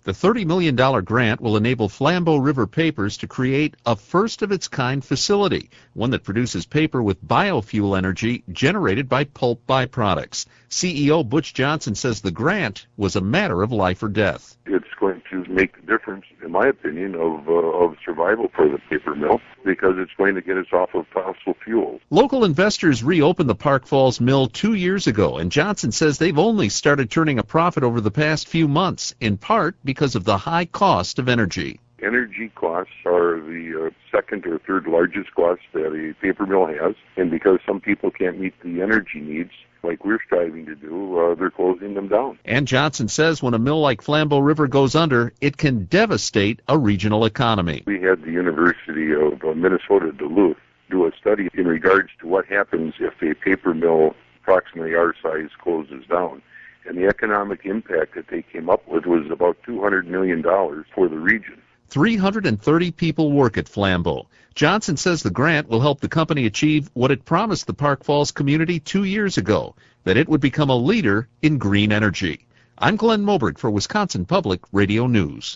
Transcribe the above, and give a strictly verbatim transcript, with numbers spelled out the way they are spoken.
The thirty million dollars grant will enable Flambeau River Papers to create a first-of-its-kind facility, one that produces paper with biofuel energy generated by pulp byproducts. C E O Butch Johnson says the grant was a matter of life or death. It's going to make the difference, in my opinion, of, uh, of survival for the paper mill because it's going to get us off of fossil fuels. Local investors reopened the Park Falls mill two years ago, and Johnson says they've only started turning a profit over the past few months, in part because of the high cost of energy. Energy costs are the uh, second or third largest cost that a paper mill has, and because some people can't meet the energy needs like we're striving to do, uh, they're closing them down. And Johnson says when a mill like Flambeau River goes under, it can devastate a regional economy. We had the University of uh, Minnesota Duluth do a study in regards to what happens if a paper mill approximately our size closes down. And the economic impact that they came up with was about two hundred million dollars for the region. three hundred thirty people work at Flambeau. Johnson says the grant will help the company achieve what it promised the Park Falls community two years ago, that it would become a leader in green energy. I'm Glenn Moberg for Wisconsin Public Radio News.